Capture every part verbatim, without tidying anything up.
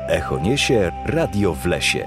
Echo niesie Radio w lesie.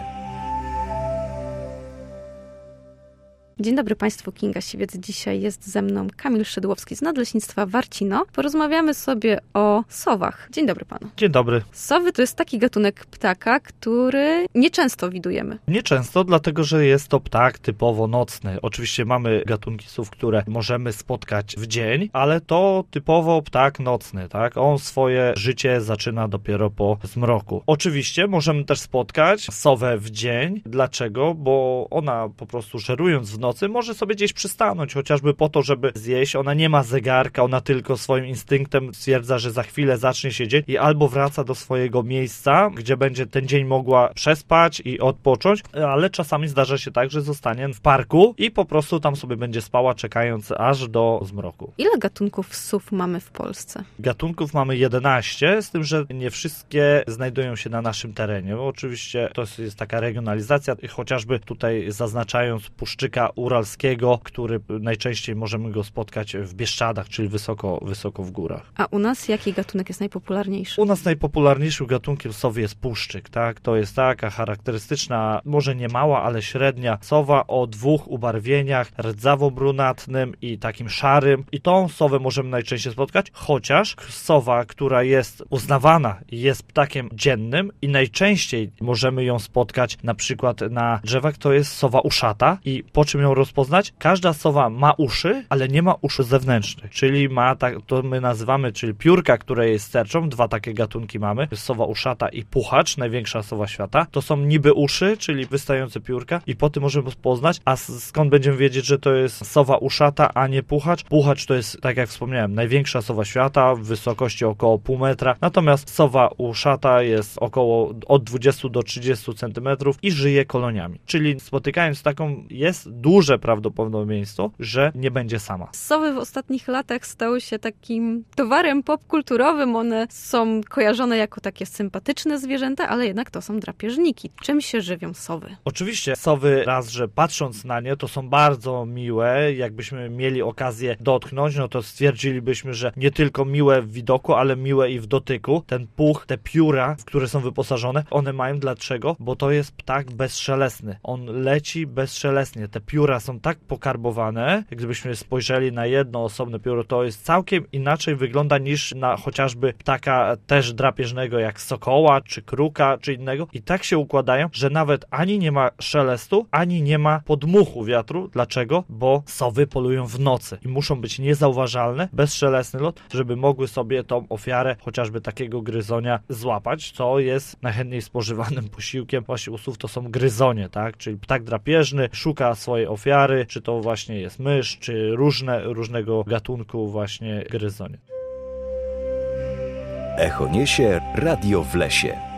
Dzień dobry Państwu, Kinga Siwiec. Dzisiaj jest ze mną Kamil Szydłowski z Nadleśnictwa Warcino. Porozmawiamy sobie o sowach. Dzień dobry Panu. Dzień dobry. Sowy to jest taki gatunek ptaka, który nieczęsto widujemy. Nieczęsto, dlatego że jest to ptak typowo nocny. Oczywiście mamy gatunki sów, które możemy spotkać w dzień, ale to typowo ptak nocny, tak? On swoje życie zaczyna dopiero po zmroku. Oczywiście możemy też spotkać sowę w dzień. Dlaczego? Bo ona po prostu żerując w nocy może sobie gdzieś przystanąć, chociażby po to, żeby zjeść. Ona nie ma zegarka, ona tylko swoim instynktem stwierdza, że za chwilę zacznie się dzień i albo wraca do swojego miejsca, gdzie będzie ten dzień mogła przespać i odpocząć, ale czasami zdarza się tak, że zostanie w parku i po prostu tam sobie będzie spała, czekając aż do zmroku. Ile gatunków sów mamy w Polsce? Gatunków mamy jedenaście, z tym, że nie wszystkie znajdują się na naszym terenie. Bo oczywiście to jest taka regionalizacja, chociażby tutaj zaznaczając puszczyka uralskiego, który najczęściej możemy go spotkać w Bieszczadach, czyli wysoko, wysoko w górach. A u nas jaki gatunek jest najpopularniejszy? U nas najpopularniejszym gatunkiem sowy jest puszczyk, tak? To jest taka charakterystyczna, może nie mała, ale średnia sowa o dwóch ubarwieniach, rdzawo-brunatnym i takim szarym. I tą sowę możemy najczęściej spotkać, chociaż sowa, która jest uznawana i jest ptakiem dziennym i najczęściej możemy ją spotkać na przykład na drzewach, to jest sowa uszata. I po czym ją rozpoznać? Każda sowa ma uszy, ale nie ma uszu zewnętrznych, czyli ma, tak, to my nazywamy, czyli piórka, które jest sterczą, dwa takie gatunki mamy, sowa uszata i puchacz, największa sowa świata, to są niby uszy, czyli wystające piórka i po tym możemy poznać, a skąd będziemy wiedzieć, że to jest sowa uszata, a nie puchacz? Puchacz to jest, tak jak wspomniałem, największa sowa świata, w wysokości około pół metra, natomiast sowa uszata jest około od dwudziestu do trzydziestu centymetrów i żyje koloniami, czyli spotykając taką jest duże prawdopodobieństwo, że nie będzie sama. Sowy w ostatnich latach stały się takim towarem popkulturowym. One są kojarzone jako takie sympatyczne zwierzęta, ale jednak to są drapieżniki. Czym się żywią sowy? Oczywiście sowy, raz, że patrząc na nie, to są bardzo miłe. Jakbyśmy mieli okazję dotknąć, no to stwierdzilibyśmy, że nie tylko miłe w widoku, ale miłe i w dotyku. Ten puch, te pióra, w które są wyposażone, one mają dlaczego? Bo to jest ptak bezszelestny. On leci bezszelestnie. Te pióra są tak pokarbowane, jak gdybyśmy spojrzeli na jedno osobne pióro, to jest całkiem inaczej wygląda niż na chociażby ptaka też drapieżnego jak sokoła, czy kruka, czy innego. I tak się układają, że nawet ani nie ma szelestu, ani nie ma podmuchu wiatru. Dlaczego? Bo sowy polują w nocy i muszą być niezauważalne, bezszelestny lot, żeby mogły sobie tą ofiarę chociażby takiego gryzonia złapać, co jest najchętniej spożywanym posiłkiem właśnie u sów, to są gryzonie, tak? Czyli ptak drapieżny szuka swojej ofiary, czy to właśnie jest mysz, czy różne, różnego gatunku właśnie gryzonie. Echo niesie Radio w lesie.